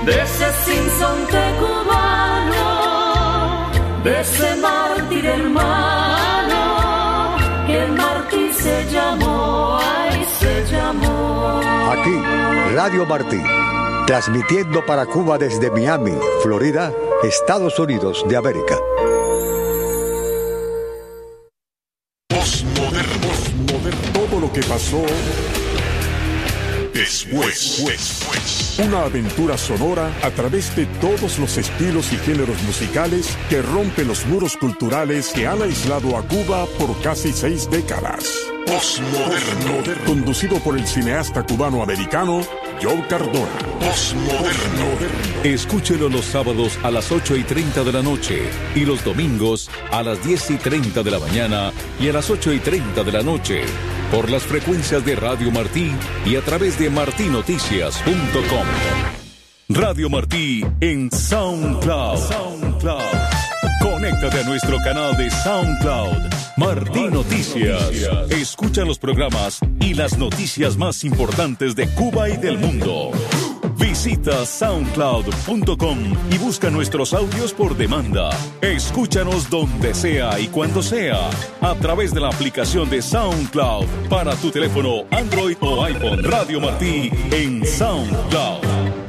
de ese sinsonte cubano, de ese mártir hermano, que Martí se llamó, ay, se llamó. Aquí, Radio Martí, transmitiendo para Cuba desde Miami, Florida, Estados Unidos de América. Postmoderno. Todo lo que pasó después. Una aventura sonora a través de todos los estilos y géneros musicales que rompen los muros culturales que han aislado a Cuba por casi 6 décadas. Postmoderno. Conducido por el cineasta cubano-americano Joe Cardona. Postmoderno. Escúchelo los sábados a las 8:30 de la noche y los domingos a las 10:30 de la mañana y a las 8:30 de la noche por las frecuencias de Radio Martí y a través de martinoticias.com. Radio Martí en SoundCloud. Conéctate a nuestro canal de SoundCloud, Martí Noticias. Escucha los programas y las noticias más importantes de Cuba y del mundo. Visita soundcloud.com y busca nuestros audios por demanda. Escúchanos donde sea y cuando sea, a través de la aplicación de SoundCloud para tu teléfono Android o iPhone. Radio Martí en SoundCloud.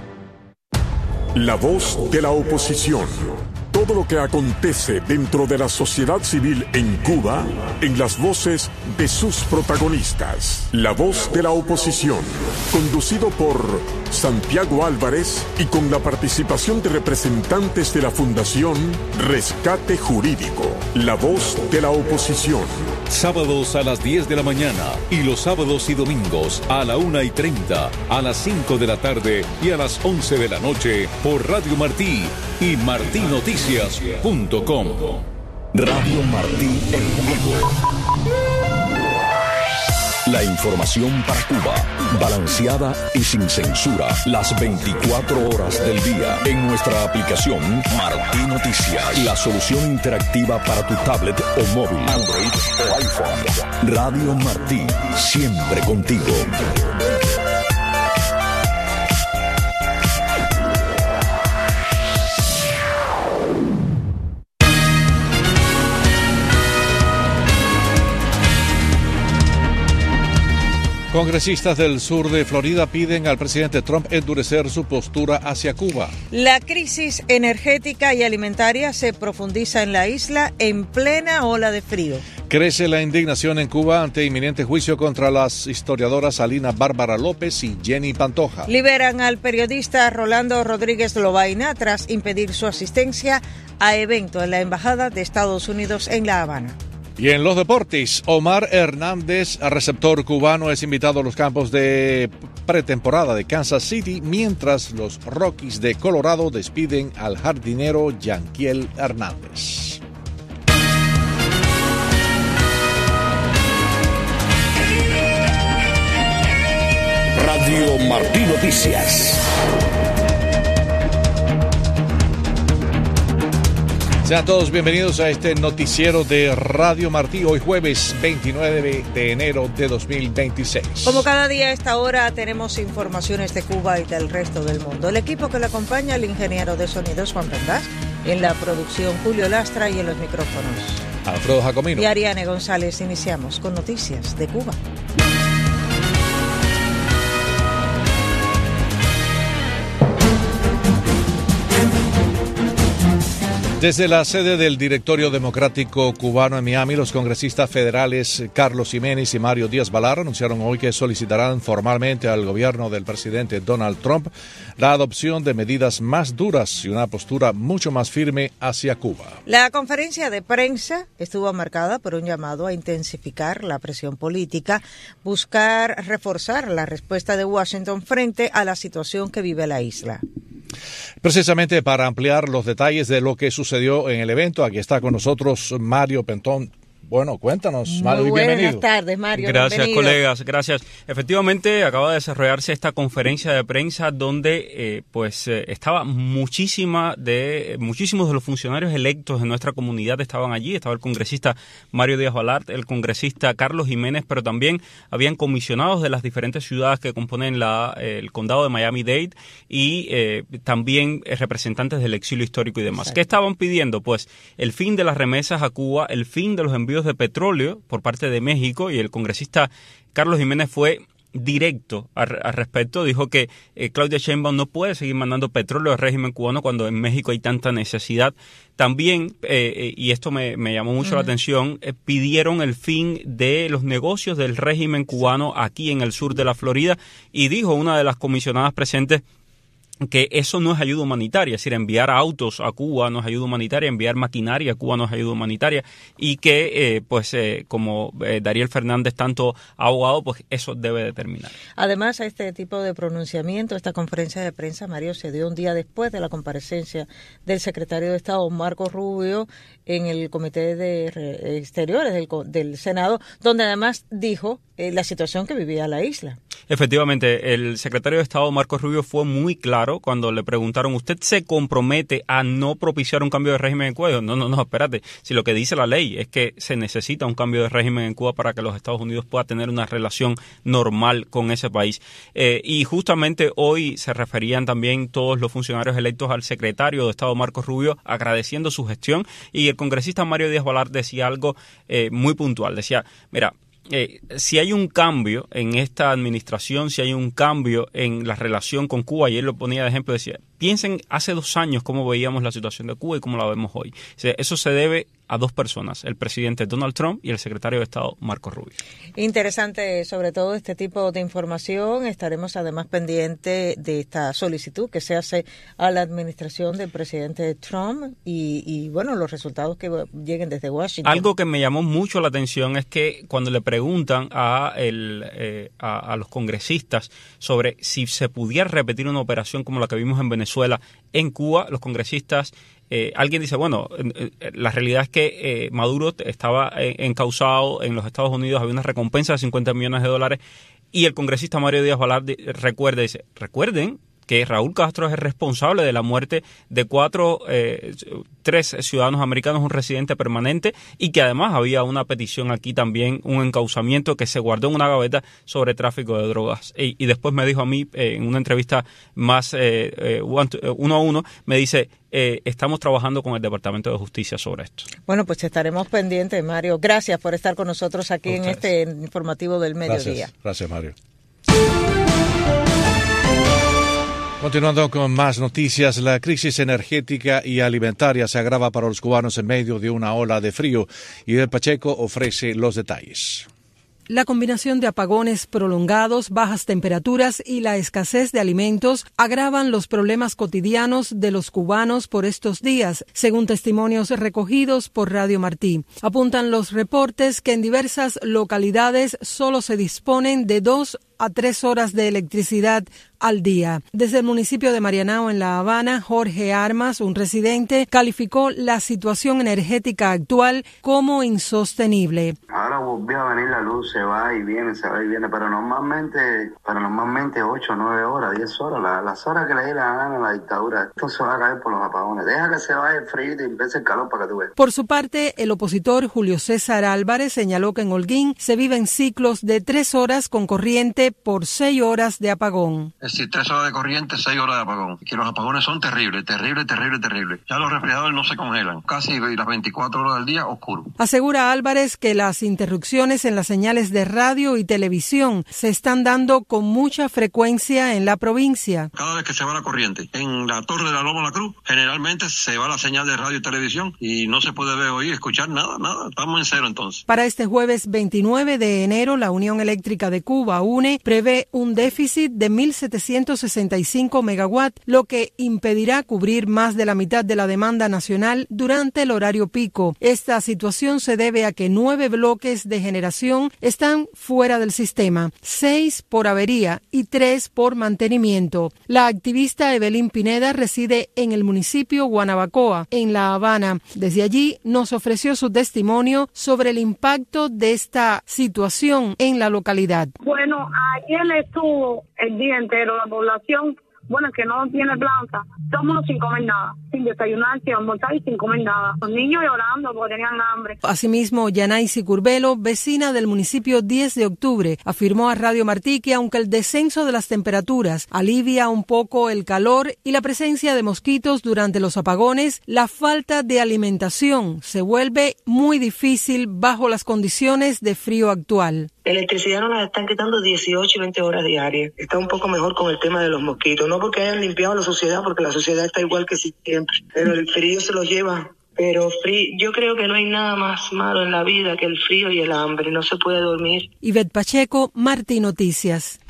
La voz de la oposición. Todo lo que acontece dentro de la sociedad civil en Cuba, en las voces de sus protagonistas. La voz de la oposición, conducido por Santiago Álvarez y con la participación de representantes de la Fundación Rescate Jurídico. La voz de la oposición. Sábados a las 10 de la mañana y los sábados y domingos a la 1:30, a las 5 de la tarde y a las 11 de la noche por Radio Martí y martinoticias.com. Radio Martí en vivo. La información para Cuba, balanceada y sin censura, las 24 horas del día. En nuestra aplicación Martí Noticias, la solución interactiva para tu tablet o móvil, Android o iPhone. Radio Martí, siempre contigo. Congresistas del sur de Florida piden al presidente Trump endurecer su postura hacia Cuba. La crisis energética y alimentaria se profundiza en la isla en plena ola de frío. Crece la indignación en Cuba ante inminente juicio contra las historiadoras Alina Bárbara López y Jenny Pantoja. Liberan al periodista Rolando Rodríguez Lobaina tras impedir su asistencia a evento en la Embajada de Estados Unidos en La Habana. Y en los deportes, Omar Hernández, receptor cubano, es invitado a los campos de pretemporada de Kansas City, mientras los Rockies de Colorado despiden al jardinero Yanquiel Hernández. Radio Martí Noticias. Sean todos bienvenidos a este noticiero de Radio Martí, hoy jueves 29 de enero de 2026. Como cada día a esta hora tenemos informaciones de Cuba y del resto del mundo. El equipo que le acompaña, el ingeniero de sonidos Juan Vendás, en la producción Julio Lastra y en los micrófonos Alfredo Jacomino y Ariane González. Iniciamos con noticias de Cuba. Desde la sede del Directorio Democrático Cubano en Miami, los congresistas federales Carlos Jiménez y Mario Díaz-Balart anunciaron hoy que solicitarán formalmente al gobierno del presidente Donald Trump la adopción de medidas más duras y una postura mucho más firme hacia Cuba. La conferencia de prensa estuvo marcada por un llamado a intensificar la presión política, buscar reforzar la respuesta de Washington frente a la situación que vive la isla. Precisamente para ampliar los detalles de lo que sucedió en el evento, aquí está con nosotros Mario Pentón. Bueno, cuéntanos, Mario, y bienvenido. Buenas tardes, Mario. Gracias, bienvenido. colegas, gracias. Efectivamente, acaba de desarrollarse esta conferencia de prensa donde estaba muchísimos de los funcionarios electos de nuestra comunidad estaban allí. Estaba el congresista Mario Díaz Balart, el congresista Carlos Jiménez, pero también habían comisionados de las diferentes ciudades que componen el condado de Miami-Dade y también representantes del exilio histórico y demás. Exacto. ¿Qué estaban pidiendo? Pues el fin de las remesas a Cuba, el fin de los envíos de petróleo por parte de México, y el congresista Carlos Jiménez fue directo al respecto. Dijo que Claudia Sheinbaum no puede seguir mandando petróleo al régimen cubano cuando en México hay tanta necesidad. También, y esto me llamó mucho la atención, pidieron el fin de los negocios del régimen cubano aquí en el sur de la Florida, y dijo una de las comisionadas presentes que eso no es ayuda humanitaria, es decir, enviar autos a Cuba no es ayuda humanitaria, enviar maquinaria a Cuba no es ayuda humanitaria, y que, como Dariel Fernández tanto ha abogado, pues eso debe de terminar. Además, este tipo de pronunciamiento, esta conferencia de prensa, Mario, se dio un día después de la comparecencia del secretario de Estado, Marco Rubio, en el Comité de Exteriores del Senado, donde además dijo la situación que vivía la isla. Efectivamente, el secretario de Estado, Marcos Rubio, fue muy claro cuando le preguntaron, ¿usted se compromete a no propiciar un cambio de régimen en Cuba? No, espérate. Si lo que dice la ley es que se necesita un cambio de régimen en Cuba para que los Estados Unidos puedan tener una relación normal con ese país. Y justamente hoy se referían también todos los funcionarios electos al secretario de Estado, Marcos Rubio, agradeciendo su gestión, y el congresista Mario Díaz Balart decía algo muy puntual. Decía, mira, si hay un cambio en esta administración, si hay un cambio en la relación con Cuba, y él lo ponía de ejemplo, decía, piensen hace 2 años cómo veíamos la situación de Cuba y cómo la vemos hoy. O sea, eso se debe a 2 personas, el presidente Donald Trump y el secretario de Estado Marco Rubio. Interesante, sobre todo este tipo de información. Estaremos además pendientes de esta solicitud que se hace a la administración del presidente Trump y bueno, los resultados que lleguen desde Washington. Algo que me llamó mucho la atención es que cuando le preguntan a los congresistas sobre si se pudiera repetir una operación como la que vimos en Venezuela en Cuba, los congresistas, alguien dice, bueno, la realidad es que Maduro estaba encausado en los Estados Unidos, había una recompensa de $50 millones, y el congresista Mario Díaz Balart recuerden que Raúl Castro es el responsable de la muerte de 3 ciudadanos americanos, un residente permanente, y que además había una petición aquí también, un encausamiento que se guardó en una gaveta sobre tráfico de drogas. Y después me dijo a mí, en una entrevista más 1 a 1, me dice, estamos trabajando con el Departamento de Justicia sobre esto. Bueno, pues estaremos pendientes, Mario. Gracias por estar con nosotros aquí en este informativo del mediodía. Gracias, Mario. Continuando con más noticias, la crisis energética y alimentaria se agrava para los cubanos en medio de una ola de frío, y El Pacheco ofrece los detalles. La combinación de apagones prolongados, bajas temperaturas y la escasez de alimentos agravan los problemas cotidianos de los cubanos por estos días, según testimonios recogidos por Radio Martí. Apuntan los reportes que en diversas localidades solo se disponen de 2 a 3 horas de electricidad al día. Desde el municipio de Marianao, en La Habana, Jorge Armas, un residente, calificó la situación energética actual como insostenible. Ahora volvió a venir la luz, se va y viene, pero normalmente 8, 9 horas, 10 horas, las horas que le dé la gana a la dictadura. Esto se va a caer por los apagones. Deja que se vaya el frío y empiece el calor para que tú veas. Por su parte, el opositor Julio César Álvarez señaló que en Holguín se viven ciclos de 3 horas con corriente por 6 horas de apagón. Es decir, 3 horas de corriente, 6 horas de apagón. Que los apagones son terribles. Ya los refrigeradores no se congelan. Casi las 24 horas del día oscuro. Asegura Álvarez que las interrupciones en las señales de radio y televisión se están dando con mucha frecuencia en la provincia. Cada vez que se va la corriente en la Torre de la Loma La Cruz, generalmente se va la señal de radio y televisión y no se puede ver, oír, escuchar nada. Estamos en cero entonces. Para este jueves 29 de enero, la Unión Eléctrica de Cuba, UNE, CNE prevé un déficit de 1.765 megawatts, lo que impedirá cubrir más de la mitad de la demanda nacional durante el horario pico. Esta situación se debe a que 9 bloques de generación están fuera del sistema, 6 por avería y 3 por mantenimiento. La activista Evelyn Pineda reside en el municipio Guanabacoa, en La Habana. Desde allí nos ofreció su testimonio sobre el impacto de esta situación en la localidad. Bueno, ayer estuvo el día entero la población, bueno, que no tiene planta, somos sin comer nada, sin desayunar, sin almorzar y sin comer nada. Los niños llorando porque tenían hambre. Asimismo, Yanaisi Curbelo, vecina del municipio 10 de octubre, afirmó a Radio Martí que aunque el descenso de las temperaturas alivia un poco el calor y la presencia de mosquitos durante los apagones, la falta de alimentación se vuelve muy difícil bajo las condiciones de frío actual. La electricidad nos la están quitando 18 y 20 horas diarias. Está un poco mejor con el tema de los mosquitos. No porque hayan limpiado la sociedad, porque la sociedad está igual que siempre. Pero el frío se los lleva. Pero yo creo que no hay nada más malo en la vida que el frío y el hambre. No se puede dormir. Ivette Pacheco, Martí Noticias.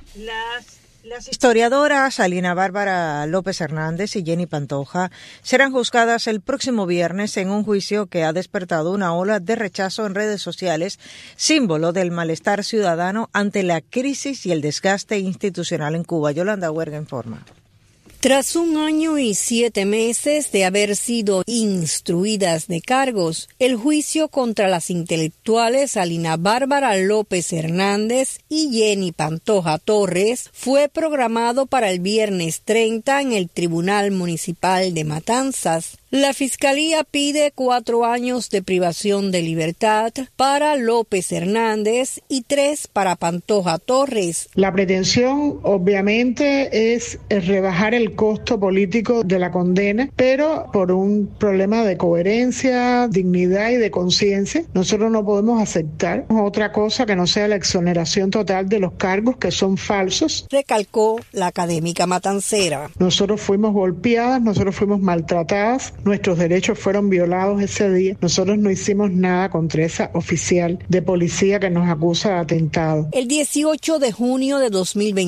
Las historiadoras Alina Bárbara López Hernández y Jenny Pantoja serán juzgadas el próximo viernes en un juicio que ha despertado una ola de rechazo en redes sociales, símbolo del malestar ciudadano ante la crisis y el desgaste institucional en Cuba. Yolanda Huerga informa. Tras 1 año y 7 meses de haber sido instruidas de cargos, el juicio contra las intelectuales Alina Bárbara López Hernández y Jenny Pantoja Torres fue programado para el viernes 30 en el Tribunal Municipal de Matanzas. La Fiscalía pide 4 años de privación de libertad para López Hernández y 3 para Pantoja Torres. La pretensión, obviamente, es rebajar el costo político de la condena, pero por un problema de coherencia, dignidad y de conciencia, nosotros no podemos aceptar otra cosa que no sea la exoneración total de los cargos que son falsos. Recalcó la académica matancera. Nosotros fuimos golpeadas, nosotros fuimos maltratadas, nuestros derechos fueron violados ese día. Nosotros no hicimos nada contra esa oficial de policía que nos acusa de atentado. El 18 de junio de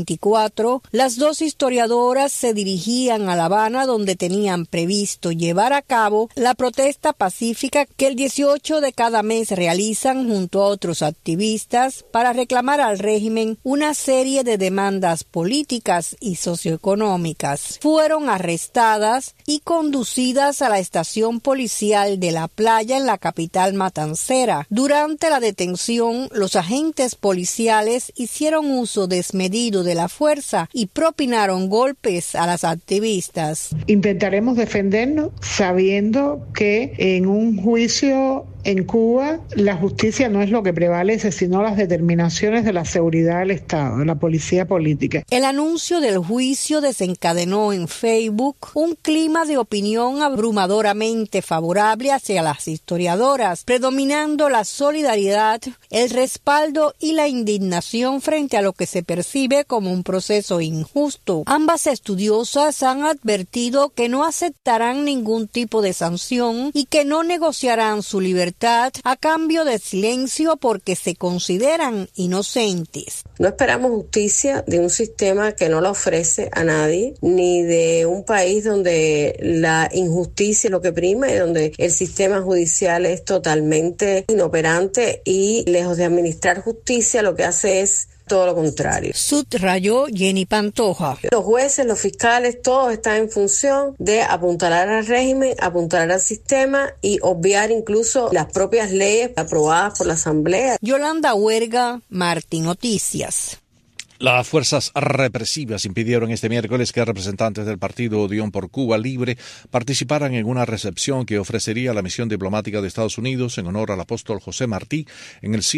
2024, las dos historiadoras se dirigían a La Habana, donde tenían previsto llevar a cabo la protesta pacífica que el 18 de cada mes realizan junto a otros activistas para reclamar al régimen una serie de demandas políticas y socioeconómicas. Fueron arrestadas y conducidas a la estación policial de La Playa en la capital matancera. Durante la detención, los agentes policiales hicieron uso desmedido de la fuerza y propinaron golpes a las activistas. Intentaremos defendernos sabiendo que en un juicio en Cuba la justicia no es lo que prevalece, sino las determinaciones de la seguridad del Estado, de la policía política. El anuncio del juicio desencadenó en Facebook un clima de opinión abrumadoramente favorable hacia las historiadoras, predominando la solidaridad, el respaldo y la indignación frente a lo que se percibe como un proceso injusto. Ambas estudiosas han advertido que no aceptarán ningún tipo de sanción y que no negociarán su libertad a cambio de silencio porque se consideran inocentes. No esperamos justicia de un sistema que no la ofrece a nadie, ni de un país donde la injusticia es lo que prima y donde el sistema judicial es totalmente inoperante y lejos de administrar justicia lo que hace es todo lo contrario. Subrayó Jenny Pantoja. Los jueces, los fiscales, todos están en función de apuntalar al régimen, apuntalar al sistema y obviar incluso las propias leyes aprobadas por la Asamblea. Yolanda Huerga, Martí Noticias. Las fuerzas represivas impidieron este miércoles que representantes del partido Unión por Cuba Libre participaran en una recepción que ofrecería la misión diplomática de Estados Unidos en honor al apóstol José Martí en el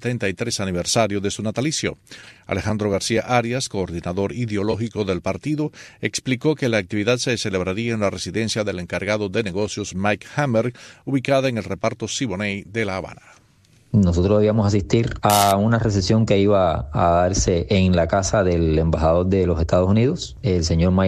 173 aniversario de su natalicio. Alejandro García Arias, coordinador ideológico del partido, explicó que la actividad se celebraría en la residencia del encargado de negocios Mike Hammer, ubicada en el reparto Siboney de La Habana. Nosotros debíamos asistir a una recepción que iba a darse en la casa del embajador de los Estados Unidos, el señor Mike Hammer,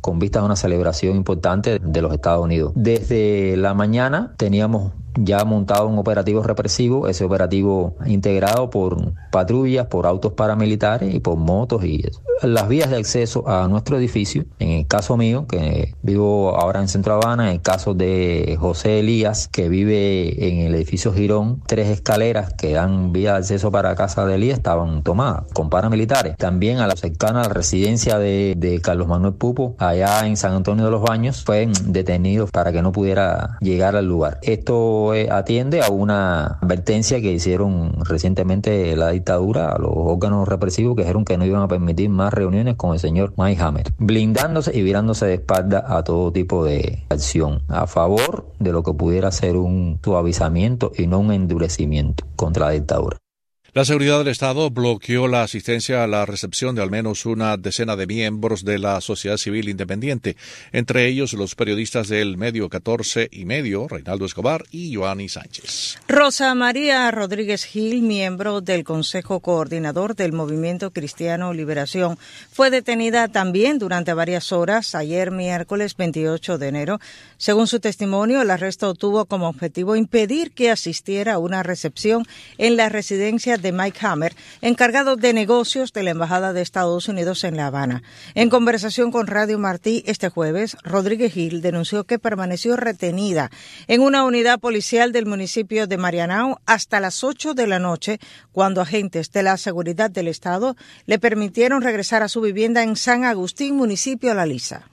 con vistas a una celebración importante de los Estados Unidos. Desde la mañana teníamos ya montado un operativo represivo, ese operativo integrado por patrullas, por autos paramilitares y por motos y eso. Las vías de acceso a nuestro edificio, en el caso mío, que vivo ahora en Centro Habana, en el caso de José Elías, que vive en el edificio Girón, 3 escaleras que dan vía de acceso para casa de Elías estaban tomadas con paramilitares. También a la cercana a la residencia de Carlos Manuel Pupo, allá en San Antonio de los Baños, fue detenido para que no pudiera llegar al lugar. Esto atiende a una advertencia que hicieron recientemente la dictadura a los órganos represivos, que dijeron que no iban a permitir más reuniones con el señor Mike Hammer, blindándose y virándose de espalda a todo tipo de acción a favor de lo que pudiera ser un suavizamiento y no un endurecimiento contra la dictadura. La seguridad del Estado bloqueó la asistencia a la recepción de al menos una decena de miembros de la sociedad civil independiente, entre ellos los periodistas del Medio 14 y Medio, Reinaldo Escobar y Joanny Sánchez. Rosa María Rodríguez Gil, miembro del Consejo Coordinador del Movimiento Cristiano Liberación, fue detenida también durante varias horas ayer miércoles 28 de enero. Según su testimonio, el arresto tuvo como objetivo impedir que asistiera a una recepción en la residencia de Mike Hammer, encargado de negocios de la Embajada de Estados Unidos en La Habana. En conversación con Radio Martí este jueves, Rodríguez Gil denunció que permaneció retenida en una unidad policial del municipio de Marianao hasta las 8 de la noche, cuando agentes de la seguridad del Estado le permitieron regresar a su vivienda en San Agustín, municipio La Lisa.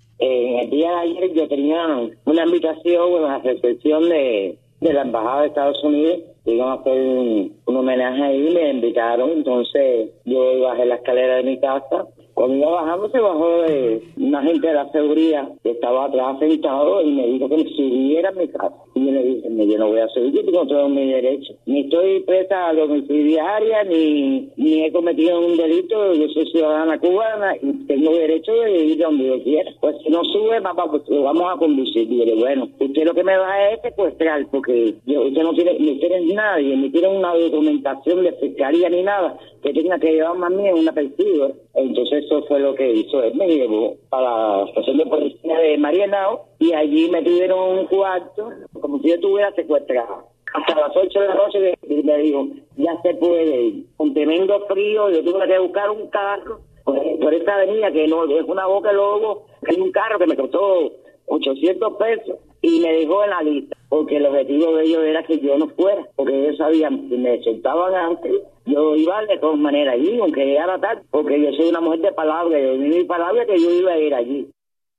El día de ayer yo tenía una invitación, una recepción de la Embajada de Estados Unidos. Iban a hacer un homenaje ahí, me invitaron, entonces yo bajé la escalera de mi casa. Cuando iba bajando se bajó un agente de la seguridad que estaba atrás sentado y me dijo que me subiera a mi casa. Y yo le dije, yo no voy a subir, yo tengo todos mis derechos. Ni estoy presa domiciliaria, ni he cometido un delito, yo soy ciudadana cubana y tengo derecho de ir donde yo quiera. Pues si no sube, papá, pues lo vamos a conducir. Y yo le dije, bueno, usted lo que me va es secuestrar, porque usted no tiene nadie, ni tiene una documentación de fiscalía ni nada que tenga que llevarme a mí en una persiga. Entonces eso fue lo que hizo. Él me llevó a la estación de policía de Marianao y allí me tuvieron un cuarto como si yo estuviera secuestrada. Hasta las 8 de la noche me dijo, ya se puede ir. Con tremendo frío, yo tuve que buscar un carro por esta avenida que no es una Boca Lobo, que hay un carro que me costó 800 pesos y me dejó en la lista, porque el objetivo de ellos era que yo no fuera, porque ellos sabían que me soltaban antes, yo iba de todas maneras allí, aunque llegara tarde, porque yo soy una mujer de palabra, yo di mi palabra que yo iba a ir allí.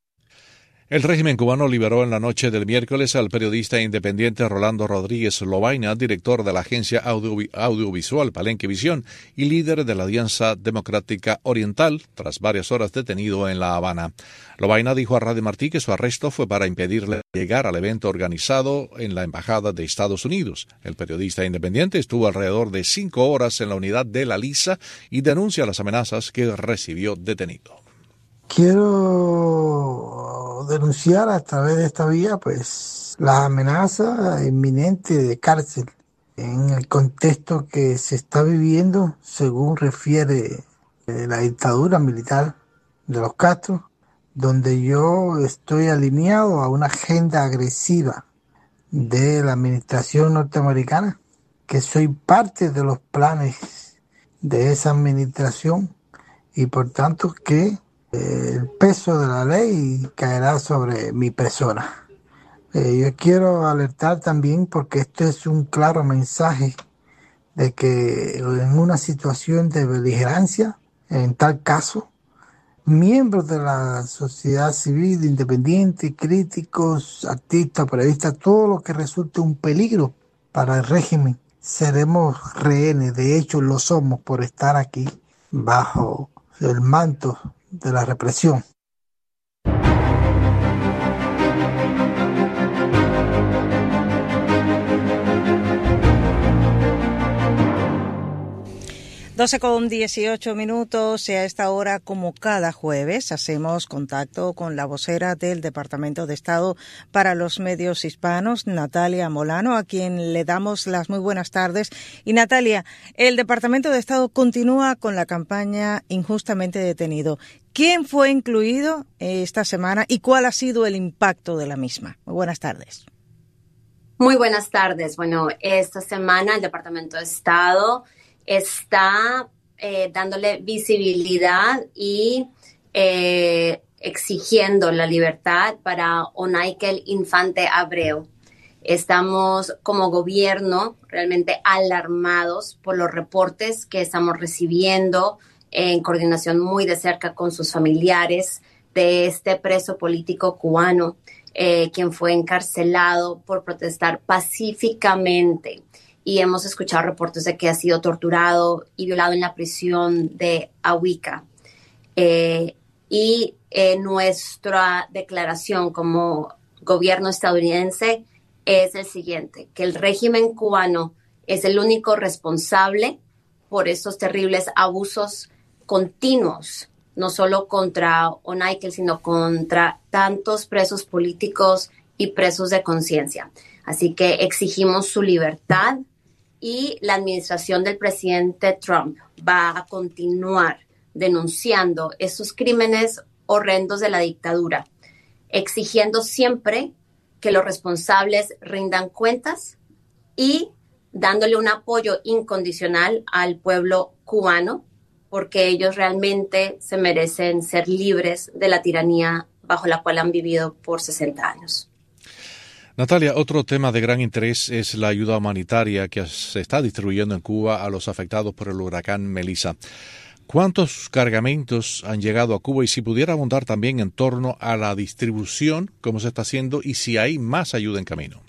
El régimen cubano liberó en la noche del miércoles al periodista independiente Rolando Rodríguez Lobaina, director de la agencia audiovisual Palenque Visión y líder de la Alianza Democrática Oriental, tras varias horas detenido en La Habana. Lobaina dijo a Radio Martí que su arresto fue para impedirle llegar al evento organizado en la Embajada de Estados Unidos. El periodista independiente estuvo alrededor de 5 horas en la unidad de La Lisa y denuncia las amenazas que recibió detenido. Quiero denunciar a través de esta vía pues la amenaza inminente de cárcel en el contexto que se está viviendo, según refiere la dictadura militar de los Castro, donde yo estoy alineado a una agenda agresiva de la administración norteamericana, que soy parte de los planes de esa administración y por tanto que el peso de la ley caerá sobre mi persona. Yo quiero alertar también porque esto es un claro mensaje de que en una situación de beligerancia, en tal caso, miembros de la sociedad civil independiente, críticos, artistas, periodistas, todo lo que resulte un peligro para el régimen, seremos rehenes. De hecho, lo somos por estar aquí bajo el manto de la represión. 12:18 y a esta hora, como cada jueves, hacemos contacto con la vocera del Departamento de Estado para los Medios Hispanos, Natalia Molano, a quien le damos las muy buenas tardes. Y Natalia, el Departamento de Estado continúa con la campaña Injustamente Detenido. ¿Quién fue incluido esta semana y cuál ha sido el impacto de la misma? Muy buenas tardes. Muy buenas tardes. Bueno, esta semana el Departamento de Estado está dándole visibilidad y exigiendo la libertad para Onaikel Infante Abreu. Estamos como gobierno realmente alarmados por los reportes que estamos recibiendo en coordinación muy de cerca con sus familiares de este preso político cubano, quien fue encarcelado por protestar pacíficamente. Y hemos escuchado reportes de que ha sido torturado y violado en la prisión de Ahuica. Nuestra declaración como gobierno estadounidense es el siguiente, que el régimen cubano es el único responsable por estos terribles abusos continuos, no solo contra Onaikel, sino contra tantos presos políticos y presos de conciencia. Así que exigimos su libertad y la administración del presidente Trump va a continuar denunciando esos crímenes horrendos de la dictadura, exigiendo siempre que los responsables rindan cuentas y dándole un apoyo incondicional al pueblo cubano, porque ellos realmente se merecen ser libres de la tiranía bajo la cual han vivido por 60 años. Natalia, otro tema de gran interés es la ayuda humanitaria que se está distribuyendo en Cuba a los afectados por el huracán Melissa. ¿Cuántos cargamentos han llegado a Cuba? Y si pudiera abundar también en torno a la distribución, cómo se está haciendo y si hay más ayuda en camino.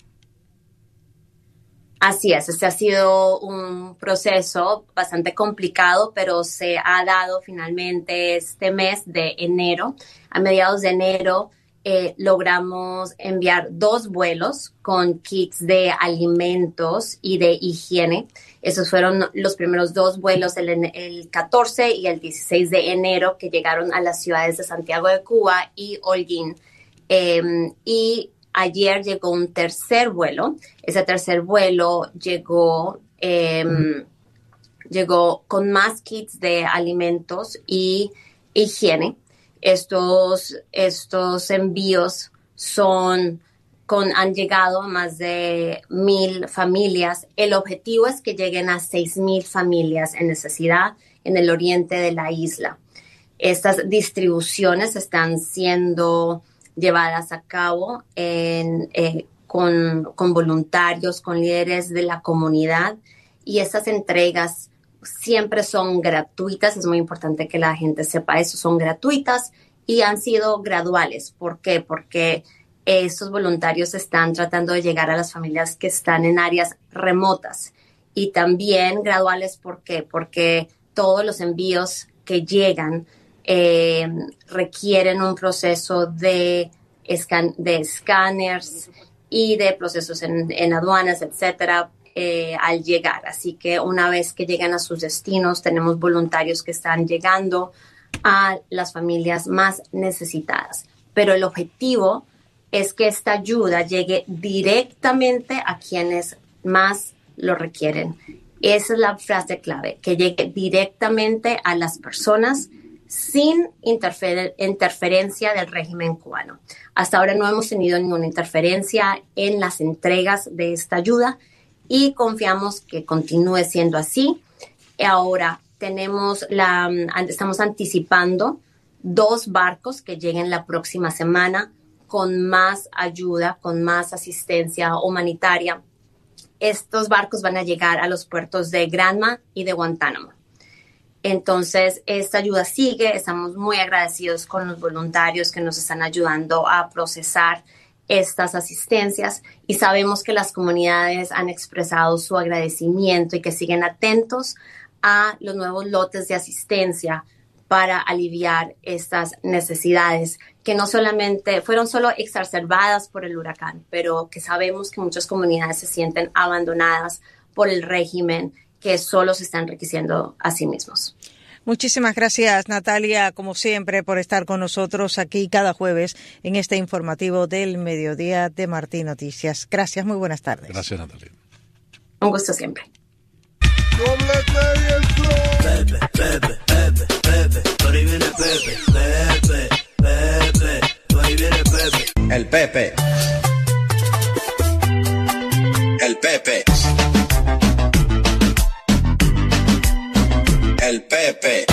Así es, este ha sido un proceso bastante complicado, pero se ha dado finalmente este mes de enero. A mediados de enero logramos enviar 2 vuelos con kits de alimentos y de higiene. Esos fueron los primeros 2 vuelos, el 14 y el 16 de enero, que llegaron a las ciudades de Santiago de Cuba y Holguín. Y ayer llegó un tercer vuelo. Ese tercer vuelo llegó con más kits de alimentos y higiene. Estos envíos han llegado a más de 1,000 familias. El objetivo es que lleguen a 6,000 familias en necesidad en el oriente de la isla. Estas distribuciones están siendo llevadas a cabo con voluntarios, con líderes de la comunidad, y estas entregas siempre son gratuitas. Es muy importante que la gente sepa eso, son gratuitas y han sido graduales. ¿Por qué? Porque estos voluntarios están tratando de llegar a las familias que están en áreas remotas, y también graduales. ¿Por qué? Porque todos los envíos que llegan requieren un proceso de escáneres y de procesos en aduanas, etcétera, al llegar. Así que una vez que llegan a sus destinos, tenemos voluntarios que están llegando a las familias más necesitadas. Pero el objetivo es que esta ayuda llegue directamente a quienes más lo requieren. Esa es la frase clave, que llegue directamente a las personas sin interferencia del régimen cubano. Hasta ahora no hemos tenido ninguna interferencia en las entregas de esta ayuda y confiamos que continúe siendo así. Ahora estamos anticipando 2 barcos que lleguen la próxima semana con más ayuda, con más asistencia humanitaria. Estos barcos van a llegar a los puertos de Granma y de Guantánamo. Entonces, esta ayuda sigue. Estamos muy agradecidos con los voluntarios que nos están ayudando a procesar estas asistencias, y sabemos que las comunidades han expresado su agradecimiento y que siguen atentos a los nuevos lotes de asistencia para aliviar estas necesidades que no solamente fueron solo exacerbadas por el huracán, pero que sabemos que muchas comunidades se sienten abandonadas por el régimen que solo se están enriqueciendo a sí mismos. Muchísimas gracias, Natalia, como siempre, por estar con nosotros aquí cada jueves en este informativo del mediodía de Martín Noticias. Gracias, muy buenas tardes. Gracias, Natalia. Un gusto siempre. Pepe, Pepe, Pepe, Pepe, por ahí viene Pepe, Pepe, Pepe, por ahí viene Pepe. El Pepe. El Pepe. El Pepe.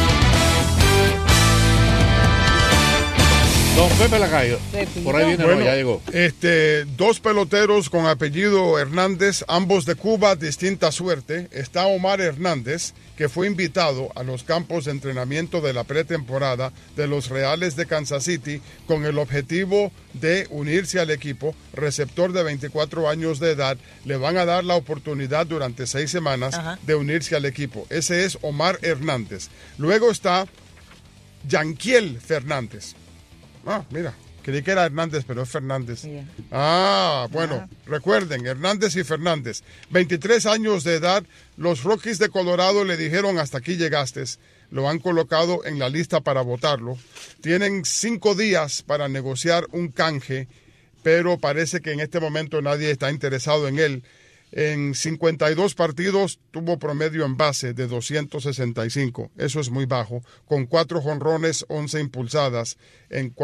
Don Pepe Lacayo. Por ahí viene, bueno, ya llegó. Dos peloteros con apellido Hernández, ambos de Cuba, distinta suerte. Está Omar Hernández, que fue invitado a los campos de entrenamiento de la pretemporada de los Reales de Kansas City con el objetivo de unirse al equipo. Receptor de 24 años de edad, le van a dar la oportunidad durante 6 semanas de unirse al equipo. Ese es Omar Hernández. Luego está Yanquiel Fernández. Ah, mira, creí que era Hernández, pero es Fernández. Yeah. Bueno, recuerden, Hernández y Fernández. 23 años de edad, los Rockies de Colorado le dijeron hasta aquí llegaste. Lo han colocado en la lista para votarlo. Tienen 5 días para negociar un canje, pero parece que en este momento nadie está interesado en él. En 52 partidos tuvo promedio en base de 265. Eso es muy bajo. Con 4 jonrones, 11 impulsadas en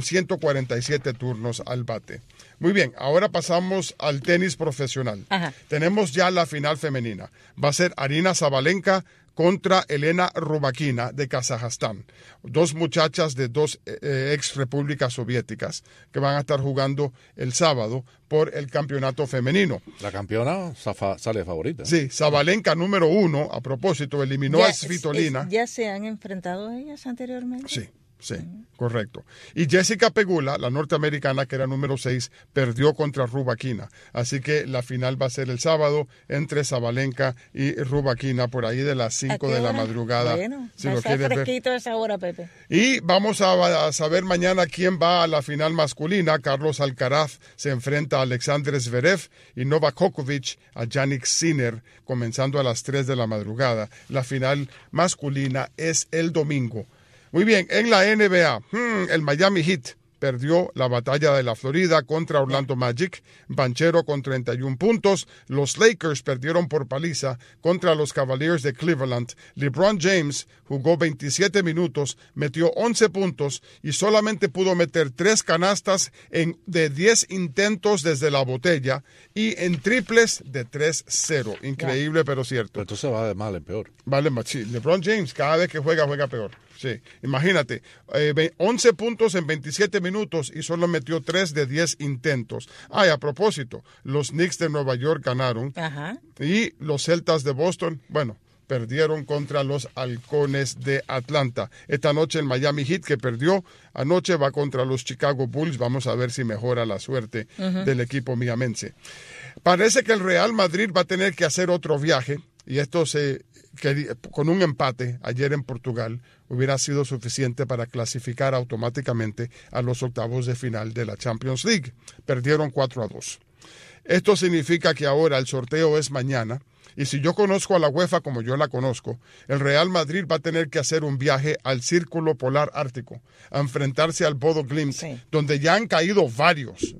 147 turnos al bate. Muy bien, ahora pasamos al tenis profesional. Tenemos ya la final femenina. Va a ser Aryna Sabalenka contra Elena Rybakina de Kazajstán. 2 muchachas de 2 ex repúblicas soviéticas que van a estar jugando el sábado por el campeonato femenino. La campeona sale favorita. Sí, Sabalenka número 1, a propósito, eliminó a Svitolina. ¿Ya se han enfrentado ellas anteriormente? Sí. Sí, correcto. Y Jessica Pegula, la norteamericana, que era número 6, perdió contra Rybakina. Así que la final va a ser el sábado entre Sabalenka y Rybakina por ahí de las 5 de la madrugada. Bueno, si va lo a estar quieres fresquito ver. esa hora, Pepe. Y vamos a saber mañana quién va a la final masculina. Carlos Alcaraz se enfrenta a Alexander Zverev y Novak Djokovic a Jannik Sinner, comenzando a las 3 de la madrugada. La final masculina es el domingo. Muy bien, en la NBA, el Miami Heat perdió la batalla de la Florida contra Orlando Magic, Banchero con 31 puntos. Los Lakers perdieron por paliza contra los Cavaliers de Cleveland. LeBron James jugó 27 minutos, metió 11 puntos y solamente pudo meter 3 canastas de 10 intentos desde la botella y en triples de 3-0. Increíble, pero cierto. Pero entonces va de mal en peor. Vale, sí. LeBron James cada vez que juega peor. Sí, imagínate, 11 puntos en 27 minutos y solo metió 3 de 10 intentos. Y a propósito, los Knicks de Nueva York ganaron y los Celtas de Boston, perdieron contra los Halcones de Atlanta. Esta noche el Miami Heat, que perdió anoche, va contra los Chicago Bulls. Vamos a ver si mejora la suerte del equipo miamense. Parece que el Real Madrid va a tener que hacer otro viaje y esto con un empate ayer en Portugal hubiera sido suficiente para clasificar automáticamente a los octavos de final de la Champions League. Perdieron 4-2. Esto significa que ahora el sorteo es mañana y si yo conozco a la UEFA como yo la conozco, el Real Madrid va a tener que hacer un viaje al Círculo Polar Ártico, a enfrentarse al Bodo Glimt, donde ya han caído varios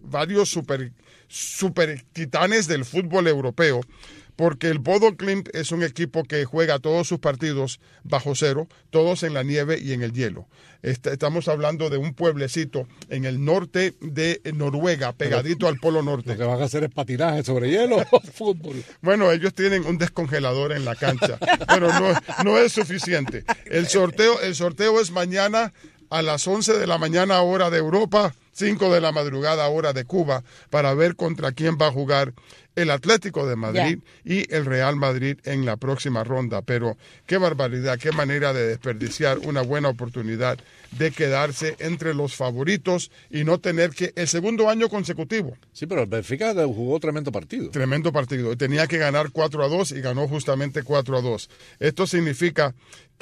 super titanes del fútbol europeo, porque el Bodo Glimt es un equipo que juega todos sus partidos bajo cero, todos en la nieve y en el hielo. Estamos hablando de un pueblecito en el norte de Noruega, pegadito al Polo Norte. Lo que van a hacer es patinaje sobre hielo o fútbol. Bueno, ellos tienen un descongelador en la cancha, pero no es suficiente. El sorteo es mañana a las 11 de la mañana hora de Europa, 5 de la madrugada hora de Cuba, para ver contra quién va a jugar el Atlético de Madrid y el Real Madrid en la próxima ronda. Pero qué barbaridad, qué manera de desperdiciar una buena oportunidad de quedarse entre los favoritos y no tener que el segundo año consecutivo. Sí, pero el Benfica jugó tremendo partido. Tremendo partido. Tenía que ganar 4-2 y ganó justamente 4-2. Esto significa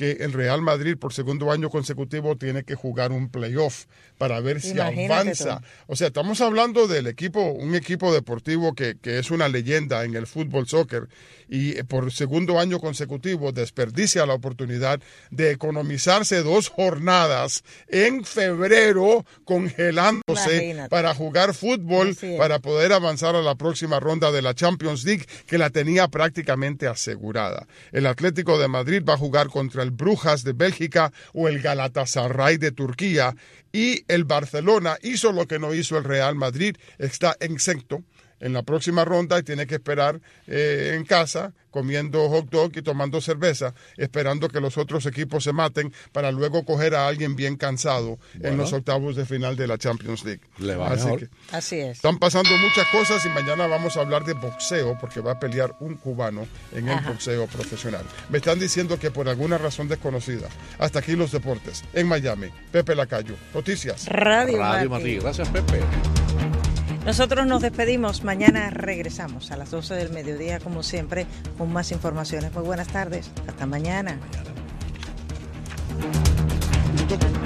que el Real Madrid por segundo año consecutivo tiene que jugar un playoff para ver si avanza. O sea, estamos hablando del un equipo deportivo que es una leyenda en el fútbol soccer y por segundo año consecutivo desperdicia la oportunidad de economizarse 2 jornadas en febrero congelándose para jugar fútbol, para poder avanzar a la próxima ronda de la Champions League, que la tenía prácticamente asegurada. El Atlético de Madrid va a jugar contra el Brujas de Bélgica o el Galatasaray de Turquía, y el Barcelona hizo lo que no hizo el Real Madrid, está exento en la próxima ronda y tiene que esperar en casa comiendo hot dog y tomando cerveza, esperando que los otros equipos se maten para luego coger a alguien bien cansado en los octavos de final de la Champions League. Así es. Están pasando muchas cosas y mañana vamos a hablar de boxeo porque va a pelear un cubano en el boxeo profesional. Me están diciendo que por alguna razón desconocida. Hasta aquí los deportes. En Miami, Pepe Lacayo. Noticias. Radio Martí. Gracias, Pepe. Nosotros nos despedimos. Mañana regresamos a las 12 del mediodía, como siempre, con más informaciones. Muy buenas tardes. Hasta mañana.